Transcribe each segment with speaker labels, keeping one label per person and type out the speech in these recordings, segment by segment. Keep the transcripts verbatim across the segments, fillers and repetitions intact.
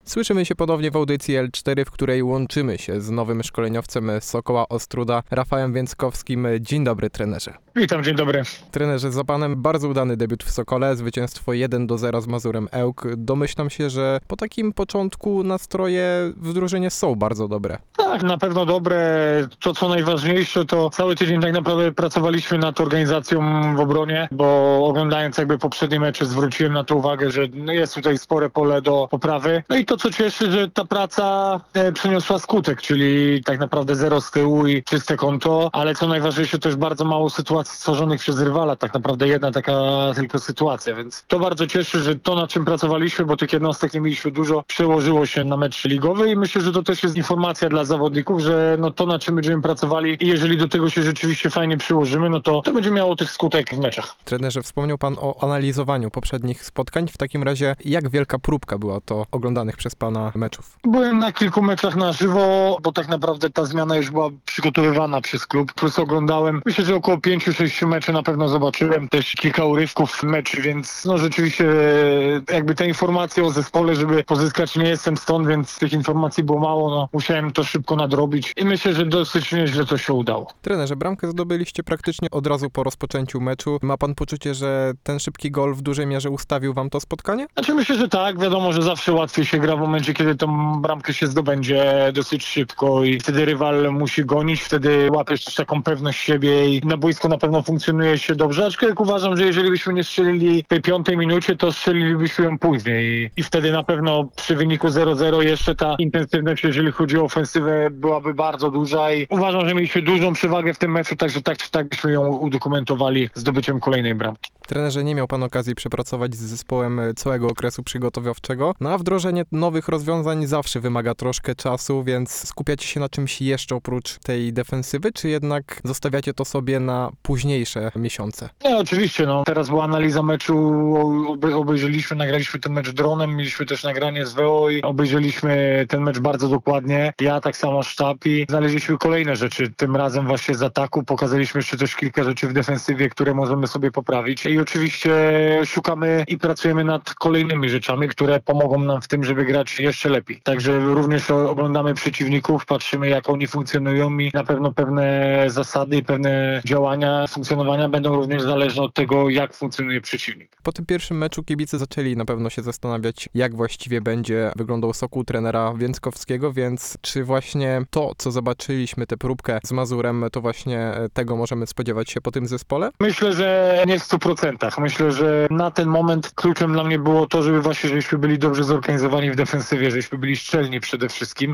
Speaker 1: Słyszymy się ponownie w audycji L cztery, w której łączymy się z nowym szkoleniowcem Sokoła Ostróda, Rafałem Więckowskim. Dzień dobry, trenerze.
Speaker 2: Witam, dzień dobry.
Speaker 1: Trenerze, za panem bardzo udany debiut w Sokole, zwycięstwo jeden do zera z Mazurem Ełk. Domyślam się, że po takim początku nastroje w drużynie są bardzo dobre.
Speaker 2: Tak, na pewno dobre. To, co najważniejsze, to cały tydzień tak naprawdę pracowaliśmy nad organizacją w obronie, bo oglądając jakby poprzednie mecze zwróciłem na to uwagę, że jest tutaj spore pole do poprawy. No i to, co cieszy, że ta praca e, przyniosła skutek, czyli tak naprawdę zero z tyłu i czyste konto, ale co najważniejsze, też bardzo mało sytuacji stworzonych przez rywala, tak naprawdę jedna taka tylko sytuacja, więc to bardzo cieszy, że to, nad czym pracowaliśmy, bo tych jednostek nie mieliśmy dużo, przełożyło się na mecz ligowy i myślę, że to też jest informacja dla zawodników, że no to, nad czym będziemy pracowali i jeżeli do tego się rzeczywiście fajnie przyłożymy, no to to będzie miało tych skutek w meczach.
Speaker 1: Trenerze, wspomniał pan o analizowaniu poprzednich spotkań. W takim razie, jak wielka próbka była to oglądanych przez pana meczów?
Speaker 2: Byłem na kilku meczach na żywo, bo tak naprawdę ta zmiana już była przygotowywana przez klub, plus oglądałem, myślę, że około pięciu sześciu meczy na pewno zobaczyłem, też kilka urywków meczy, więc no rzeczywiście jakby te informacje o zespole, żeby pozyskać, nie jestem stąd, więc tych informacji było mało, no musiałem to szybko nadrobić i myślę, że dosyć nieźle to się udało.
Speaker 1: Trenerze, bramkę zdobyliście praktycznie od razu po rozpoczęciu meczu. Ma pan poczucie, że ten szybki gol w dużej mierze ustawił wam to spotkanie?
Speaker 2: Znaczy myślę, że tak, wiadomo, że zawsze łatwiej się gra w momencie, kiedy tą bramkę się zdobędzie dosyć szybko i wtedy rywal musi gonić, wtedy łapiesz też taką pewność siebie i na boisku na pewno funkcjonuje się dobrze, aczkolwiek uważam, że jeżeli byśmy nie strzelili w tej piątej minucie, to strzelilibyśmy ją później i wtedy na pewno przy wyniku zero zero jeszcze ta intensywność, jeżeli chodzi o ofensywę, byłaby bardzo duża i uważam, że mieliśmy dużą przewagę w tym meczu, także tak czy tak byśmy ją udokumentowali zdobyciem kolejnej bramki.
Speaker 1: Trenerze, nie miał pan okazji przepracować z zespołem całego okresu przygotowawczego, no a wdrożenie nowych rozwiązań zawsze wymaga troszkę czasu, więc skupiacie się na czymś jeszcze oprócz tej defensywy, czy jednak zostawiacie to sobie na późniejsze miesiące?
Speaker 2: Nie, oczywiście, no. Teraz była analiza meczu, obe, obejrzeliśmy, nagraliśmy ten mecz dronem, mieliśmy też nagranie z W O i obejrzeliśmy ten mecz bardzo dokładnie. Ja tak samo sztab i znaleźliśmy kolejne rzeczy, tym razem właśnie z ataku, pokazaliśmy jeszcze też kilka rzeczy w defensywie, które możemy sobie poprawić i oczywiście szukamy i pracujemy nad kolejnymi rzeczami, które pomogą nam w tym, żeby grać jeszcze lepiej. Także również oglądamy przeciwników, patrzymy jak oni funkcjonują i na pewno pewne zasady i pewne działania, funkcjonowania będą również zależne od tego, jak funkcjonuje przeciwnik.
Speaker 1: Po tym pierwszym meczu kibice zaczęli na pewno się zastanawiać, jak właściwie będzie wyglądał Sokół trenera Więckowskiego, więc czy właśnie to, co zobaczyliśmy, tę próbkę z Mazurem, to właśnie tego możemy spodziewać się po tym zespole?
Speaker 2: Myślę, że nie w stu procentach. Myślę, że na ten moment kluczem dla mnie było to, żeby właśnie, żebyśmy byli dobrze zorganizowani w defensywie, żebyśmy byli szczelni przede wszystkim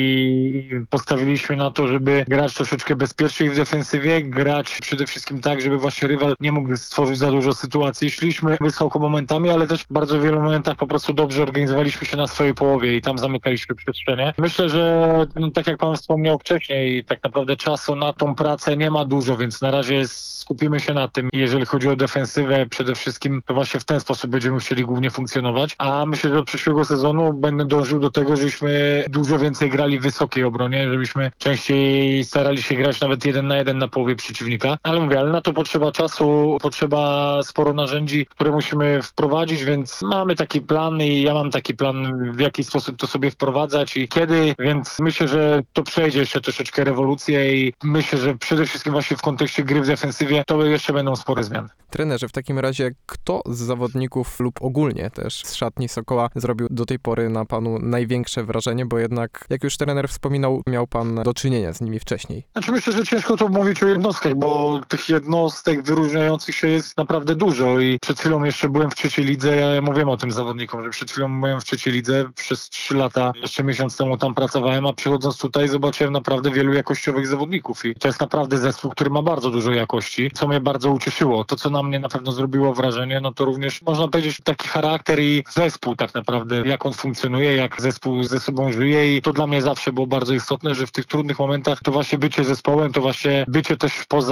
Speaker 2: i postawiliśmy na to, żeby grać troszeczkę bezpieczniej w defensywie, grać przede wszystkim tak, żeby właśnie rywal nie mógł stworzyć za dużo sytuacji. Szliśmy wysoko momentami, ale też w bardzo wielu momentach po prostu dobrze organizowaliśmy się na swojej połowie i tam zamykaliśmy przestrzenie. Myślę, że no, tak jak pan wspomniał wcześniej, tak naprawdę czasu na tą pracę nie ma dużo, więc na razie skupimy się na tym. Jeżeli chodzi o defensywę przede wszystkim, to właśnie w ten sposób będziemy chcieli głównie funkcjonować, a myślę, że od przyszłego sezonu będę dążył do tego, żebyśmy dużo więcej grali w wysokiej obronie, żebyśmy częściej starali się grać nawet jeden na jeden na połowie przeciwnika, ale mówię, ale na to potrzeba czasu, potrzeba sporo narzędzi, które musimy wprowadzić, więc mamy taki plan i ja mam taki plan, w jaki sposób to sobie wprowadzać i kiedy, więc myślę, że to przejdzie jeszcze troszeczkę rewolucję i myślę, że przede wszystkim właśnie w kontekście gry w defensywie to jeszcze będą spore zmiany.
Speaker 1: Trenerze, w takim razie kto z zawodników lub ogólnie też z szatni Sokoła zrobił do tej pory na panu największe wrażenie, bo jednak, jak już trener wspominał, miał pan do czynienia z nimi wcześniej?
Speaker 2: Znaczy myślę, że ciężko to mówić o jednostkach, bo tych jednostek wyróżniających się jest naprawdę dużo i przed chwilą jeszcze byłem w trzeciej lidze, ja mówiłem o tym zawodnikom, że przed chwilą byłem w trzeciej lidze, przez trzy lata, jeszcze miesiąc temu tam pracowałem, a przychodząc tutaj zobaczyłem naprawdę wielu jakościowych zawodników i to jest naprawdę zespół, który ma bardzo dużo jakości, co mnie bardzo ucieszyło. To, co na mnie na pewno zrobiło wrażenie, no to również można powiedzieć taki charakter i zespół tak naprawdę, jak on funkcjonuje, jak zespół ze sobą żyje i to dla mnie zawsze było bardzo istotne, że w tych trudnych momentach to właśnie bycie zespołem, to właśnie bycie też poza piłką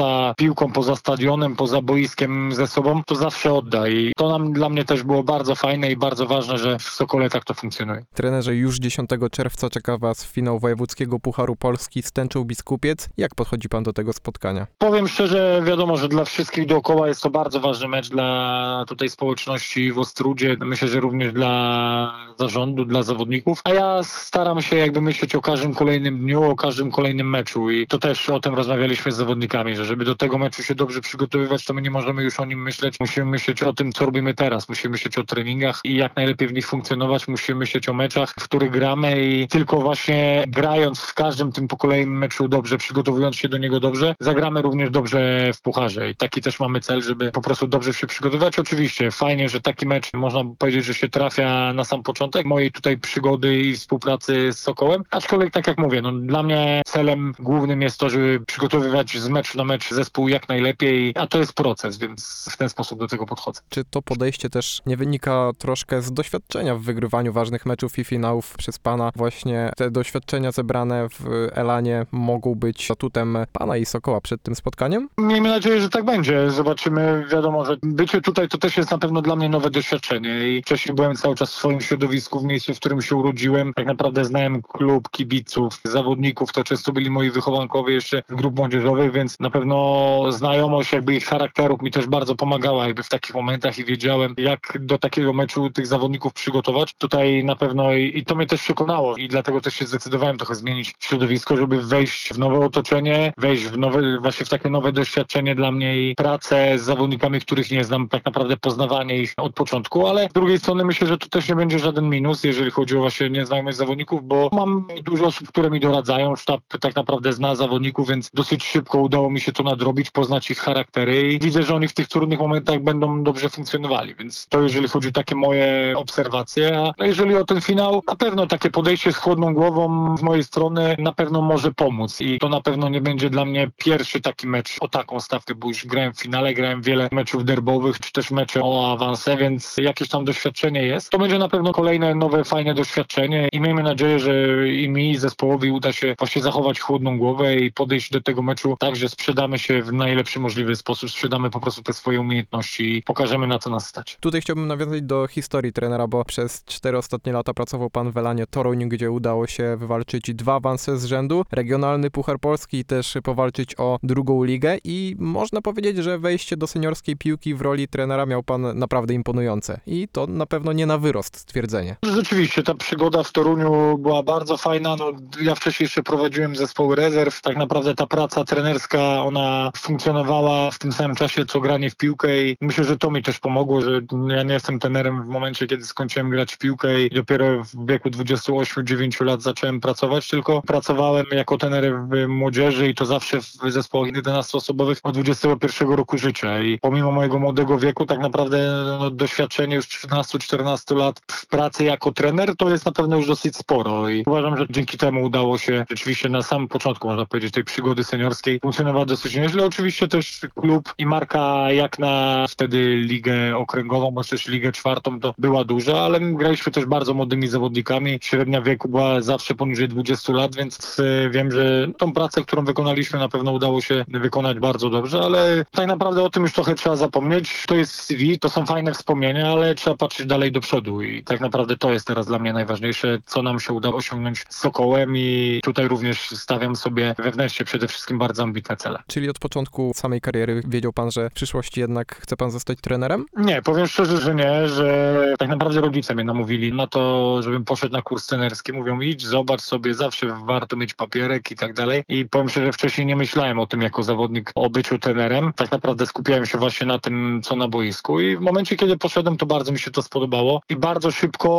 Speaker 2: piłką, poza stadionem, poza boiskiem ze sobą, to zawsze odda i to nam, dla mnie też było bardzo fajne i bardzo ważne, że w Sokole tak to funkcjonuje.
Speaker 1: Trenerze, już dziesiątego czerwca czeka Was finał Wojewódzkiego Pucharu Polski z Tęczą Biskupiec. Jak podchodzi Pan do tego spotkania?
Speaker 2: Powiem szczerze, wiadomo, że dla wszystkich dookoła jest to bardzo ważny mecz dla tutaj społeczności w Ostródzie. Myślę, że również dla zarządu, dla zawodników. A ja staram się jakby myśleć o każdym kolejnym dniu, o każdym kolejnym meczu i to też o tym rozmawialiśmy z zawodnikami, że żeby do tego meczu się dobrze przygotowywać, to my nie możemy już o nim myśleć. Musimy myśleć o tym, co robimy teraz. Musimy myśleć o treningach i jak najlepiej w nich funkcjonować. Musimy myśleć o meczach, w których gramy i tylko właśnie grając w każdym tym po kolei meczu dobrze, przygotowując się do niego dobrze, zagramy również dobrze w pucharze i taki też mamy cel, żeby po prostu dobrze się przygotowywać. Oczywiście fajnie, że taki mecz można powiedzieć, że się trafia na sam początek mojej tutaj przygody i współpracy z Sokołem, aczkolwiek tak jak mówię, no dla mnie celem głównym jest to, żeby przygotowywać z meczu na mecz zespół jak najlepiej, a to jest proces, więc w ten sposób do tego podchodzę.
Speaker 1: Czy to podejście też nie wynika troszkę z doświadczenia w wygrywaniu ważnych meczów i finałów przez Pana? Właśnie te doświadczenia zebrane w Elanie mogą być atutem Pana i Sokoła przed tym spotkaniem?
Speaker 2: Miejmy nadzieję, że tak będzie. Zobaczymy. Wiadomo, że bycie tutaj to też jest na pewno dla mnie nowe doświadczenie i wcześniej byłem cały czas w swoim środowisku, w miejscu, w którym się urodziłem. Tak naprawdę znałem klub, kibiców, zawodników, to często byli moi wychowankowie jeszcze z grup młodzieżowych, więc na pewno znajomość jakby ich charakterów mi też bardzo pomagała jakby w takich momentach i wiedziałem, jak do takiego meczu tych zawodników przygotować. Tutaj na pewno i, i to mnie też przekonało i dlatego też się zdecydowałem trochę zmienić środowisko, żeby wejść w nowe otoczenie, wejść w nowe, właśnie w takie nowe doświadczenie dla mnie i pracę z zawodnikami, których nie znam, tak naprawdę poznawanie ich od początku, ale z drugiej strony myślę, że to też nie będzie żaden minus, jeżeli chodzi o właśnie nieznajomość zawodników, bo mam dużo osób, które mi doradzają, sztab tak naprawdę zna zawodników, więc dosyć szybko udało mi się to nadrobić, poznać ich charaktery i widzę, że oni w tych trudnych momentach będą dobrze funkcjonowali, więc to jeżeli chodzi o takie moje obserwacje, a no jeżeli o ten finał, na pewno takie podejście z chłodną głową z mojej strony na pewno może pomóc i to na pewno nie będzie dla mnie pierwszy taki mecz o taką stawkę, bo już grałem w finale, grałem wiele meczów derbowych, czy też mecze o awanse, więc jakieś tam doświadczenie jest. To będzie na pewno kolejne nowe, fajne doświadczenie i miejmy nadzieję, że i mi, i zespołowi uda się właśnie zachować chłodną głowę i podejść do tego meczu tak, że sprzedamy się w najlepszy możliwy sposób, sprzedamy po prostu te swoje umiejętności i pokażemy, na co nas stać.
Speaker 1: Tutaj chciałbym nawiązać do historii trenera, bo przez cztery ostatnie lata pracował Pan w Elanie Toruń, gdzie udało się wywalczyć dwa awanse z rzędu, regionalny Puchar Polski i też powalczyć o drugą ligę i można powiedzieć, że wejście do seniorskiej piłki w roli trenera miał Pan naprawdę imponujące i to na pewno nie na wyrost stwierdzenie.
Speaker 2: Rzeczywiście ta przygoda w Toruniu była bardzo fajna. No, ja wcześniej jeszcze prowadziłem zespoły rezerw. Tak naprawdę ta praca trenerska, ona funkcjonowała w tym samym czasie, co granie w piłkę i myślę, że to mi też pomogło, że ja nie jestem trenerem w momencie, kiedy skończyłem grać w piłkę i dopiero w wieku dwudziestu ośmiu dziewięciu lat zacząłem pracować, tylko pracowałem jako trener w młodzieży i to zawsze w zespołach jedenastoosobowych od dwudziestego pierwszego roku życia i pomimo mojego młodego wieku tak naprawdę no, doświadczenie już trzynastu czternastu lat w pracy jako trener to jest na pewno już dosyć sporo i uważam, że dzięki temu udało się rzeczywiście na samym początku, można powiedzieć, tej przygody seniorskiej funkcjonować dosyć nieźle. Oczywiście też klub i marka jak na wtedy ligę okręgową, bo też ligę czwartą to była duża, ale graliśmy też bardzo młodymi zawodnikami. Średnia wieku była zawsze poniżej dwudziestu lat, więc y, wiem, że tą pracę, którą wykonaliśmy na pewno udało się wykonać bardzo dobrze, ale tak naprawdę o tym już trochę trzeba zapomnieć. To jest w C V, to są fajne wspomnienia, ale trzeba patrzeć dalej do przodu i tak naprawdę to jest teraz dla mnie najważniejsze, co nam się udało osiągnąć z Sokołem i tutaj również stawiam sobie wewnętrznie przede wszystkim bardzo ambitne cele.
Speaker 1: Czyli od początku samej kariery wiedział Pan, że w przyszłości jednak chce Pan zostać trenerem?
Speaker 2: Nie, powiem szczerze, że nie, że tak naprawdę rodzice mnie namówili na to, żebym poszedł na kurs trenerski. Mówią, idź, zobacz sobie, zawsze warto mieć papierek i tak dalej. I powiem szczerze, że wcześniej nie myślałem o tym jako zawodnik, o byciu trenerem. Tak naprawdę skupiałem się właśnie na tym, co na boisku i w momencie, kiedy poszedłem, to bardzo mi się to spodobało i bardzo szybko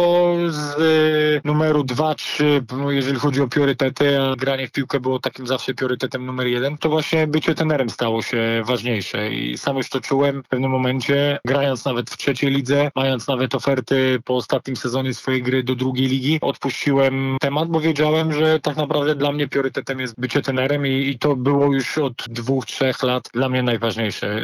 Speaker 2: z y, numeru dwa, trzy, jeżeli chodzi o priorytety, a granie w piłkę było takim zawsze priorytetem numer jeden, to właśnie bycie trenerem stało się ważniejsze i sam już to czułem w pewnym momencie, grając nawet w trzeciej lidze, mając nawet oferty po ostatnim sezonie swojej gry do drugiej ligi, odpuściłem temat, bo wiedziałem, że tak naprawdę dla mnie priorytetem jest bycie trenerem i, i to było już od dwóch, trzech lat dla mnie najważniejsze.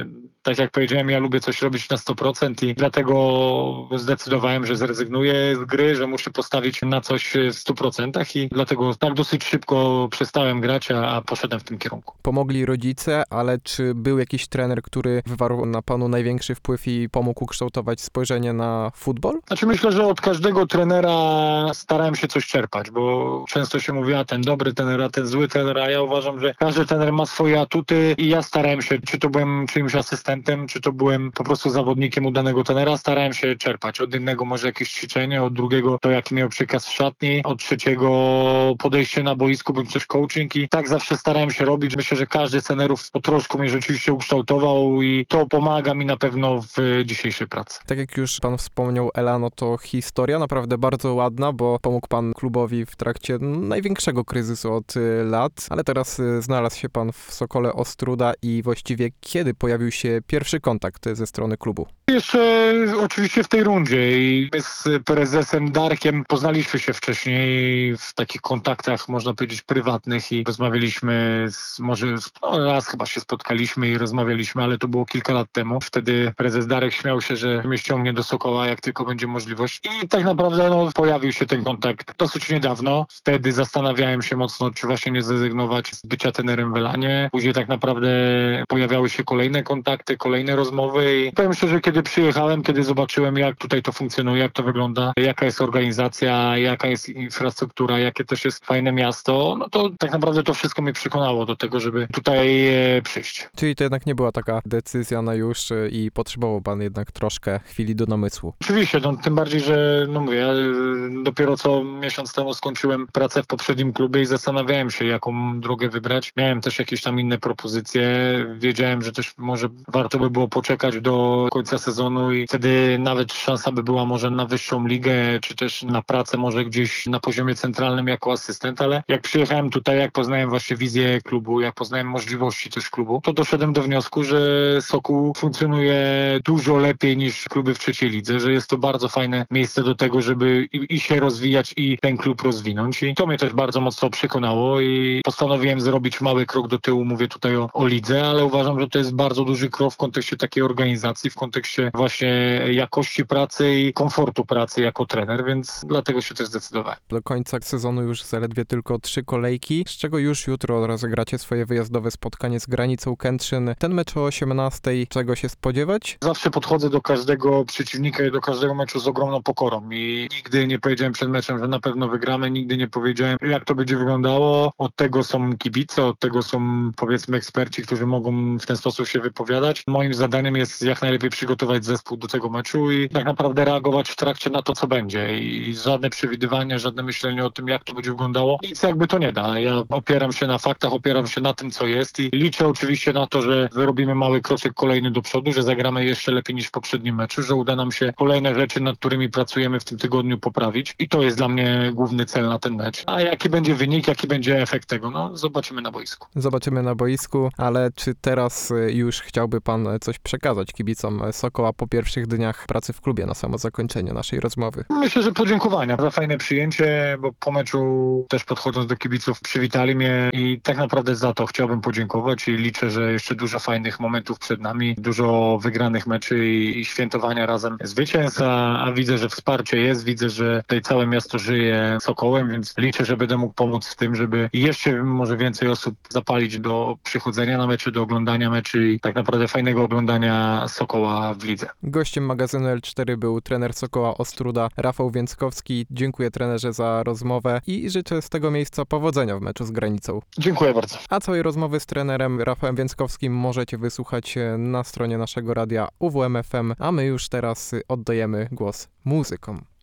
Speaker 2: tak jak powiedziałem, ja lubię coś robić na sto procent i dlatego zdecydowałem, że zrezygnuję z gry, że muszę postawić na coś w stu procentach i dlatego tak dosyć szybko przestałem grać, a, a poszedłem w tym kierunku.
Speaker 1: Pomogli rodzice, ale czy był jakiś trener, który wywarł na panu największy wpływ i pomógł ukształtować spojrzenie na futbol?
Speaker 2: Znaczy myślę, że od każdego trenera starałem się coś czerpać, bo często się mówi, a ten dobry trener, a ten zły trener, a ja uważam, że każdy trener ma swoje atuty i ja starałem się, czy to byłem czyimś asystentem, czy to byłem po prostu zawodnikiem u danego trenera, starałem się czerpać. Od jednego może jakieś ćwiczenie, od drugiego to jaki miał przekaz w szatni, od trzeciego podejście na boisku bądź też coaching i tak zawsze starałem się robić. Myślę, że każdy z trenerów po troszku mnie rzeczywiście ukształtował i to pomaga mi na pewno w dzisiejszej pracy.
Speaker 1: Tak jak już pan wspomniał, Elano, to historia naprawdę bardzo ładna, bo pomógł pan klubowi w trakcie największego kryzysu od y, lat, ale teraz y, znalazł się pan w Sokole Ostróda i właściwie kiedy pojawił się pierwszy kontakt ze strony klubu?
Speaker 2: Jeszcze oczywiście w tej rundzie i my z prezesem Darkiem poznaliśmy się wcześniej w takich kontaktach, można powiedzieć, prywatnych i rozmawialiśmy, z, może no, raz chyba się spotkaliśmy i rozmawialiśmy, ale to było kilka lat temu. Wtedy prezes Darek śmiał się, że mnie ściągnie do Sokoła, jak tylko będzie możliwość. I tak naprawdę no, pojawił się ten kontakt dosyć niedawno. Wtedy zastanawiałem się mocno, czy właśnie nie zrezygnować z bycia trenerem w Elanie. Później tak naprawdę pojawiały się kolejne kontakty, kolejne rozmowy i powiem szczerze, kiedy przyjechałem, kiedy zobaczyłem, jak tutaj to funkcjonuje, jak to wygląda, jaka jest organizacja, jaka jest infrastruktura, jakie też jest fajne miasto, no to tak naprawdę to wszystko mnie przekonało do tego, żeby tutaj e, przyjść.
Speaker 1: Czyli to jednak nie była taka decyzja na już y, i potrzebował pan jednak troszkę chwili do namysłu.
Speaker 2: Oczywiście, no, tym bardziej, że no mówię, ja e, dopiero co miesiąc temu skończyłem pracę w poprzednim klubie i zastanawiałem się, jaką drogę wybrać. Miałem też jakieś tam inne propozycje. Wiedziałem, że też może warto by było poczekać do końca sezonu i wtedy nawet szansa by była może na wyższą ligę, czy też na pracę może gdzieś na poziomie centralnym jako asystent, ale jak przyjechałem tutaj, jak poznałem właśnie wizję klubu, jak poznałem możliwości też klubu, to doszedłem do wniosku, że Sokół funkcjonuje dużo lepiej niż kluby w trzeciej lidze, że jest to bardzo fajne miejsce do tego, żeby i, i się rozwijać i ten klub rozwinąć i to mnie też bardzo mocno przekonało i postanowiłem zrobić mały krok do tyłu, mówię tutaj o, o lidze, ale uważam, że to jest bardzo duży krok w kontekście takiej organizacji, w kontekście właśnie jakości pracy i komfortu pracy jako trener, więc dlatego się też zdecydowałem.
Speaker 1: Do końca sezonu już zaledwie tylko trzy kolejki, z czego już jutro rozegracie swoje wyjazdowe spotkanie z Granicą Kętrzyn. Ten mecz o osiemnastej, czego się spodziewać?
Speaker 2: Zawsze podchodzę do każdego przeciwnika i do każdego meczu z ogromną pokorą i nigdy nie powiedziałem przed meczem, że na pewno wygramy, nigdy nie powiedziałem, jak to będzie wyglądało. Od tego są kibice, od tego są powiedzmy eksperci, którzy mogą w ten sposób się wypowiadać. Moim zadaniem jest jak najlepiej przygotować zespół do tego meczu i tak naprawdę reagować w trakcie na to, co będzie i żadne przewidywanie, żadne myślenie o tym, jak to będzie wyglądało. Nic jakby to nie da. Ja opieram się na faktach, opieram się na tym, co jest i liczę oczywiście na to, że wyrobimy mały kroczek kolejny do przodu, że zagramy jeszcze lepiej niż w poprzednim meczu, że uda nam się kolejne rzeczy, nad którymi pracujemy w tym tygodniu, poprawić i to jest dla mnie główny cel na ten mecz. A jaki będzie wynik, jaki będzie efekt tego, no zobaczymy na boisku.
Speaker 1: Zobaczymy na boisku, ale czy teraz y, już chciałby pan coś przekazać kibicom Sokoła po pierwszych dniach pracy w klubie na samo zakończenie naszej rozmowy?
Speaker 2: Myślę, że podziękowania za fajne przyjęcie, bo po meczu też podchodząc do kibiców przywitali mnie i tak naprawdę za to chciałbym podziękować i liczę, że jeszcze dużo fajnych momentów przed nami, dużo wygranych meczy i, i świętowania razem zwycięstw, a, a widzę, że wsparcie jest, widzę, że tutaj całe miasto żyje Sokołem, więc liczę, że będę mógł pomóc w tym, żeby jeszcze może więcej osób zapalić do przychodzenia na mecze, do oglądania meczy i tak naprawdę fajnego oglądania Sokoła w lidze.
Speaker 1: Gościem magazynu L cztery był trener Sokoła Ostróda Rafał Więckowski. Dziękuję trenerze za rozmowę i życzę z tego miejsca powodzenia w meczu z Granicą.
Speaker 2: Dziękuję bardzo.
Speaker 1: A całej rozmowy z trenerem Rafałem Więckowskim możecie wysłuchać na stronie naszego radia U W M F M, a my już teraz oddajemy głos muzykom.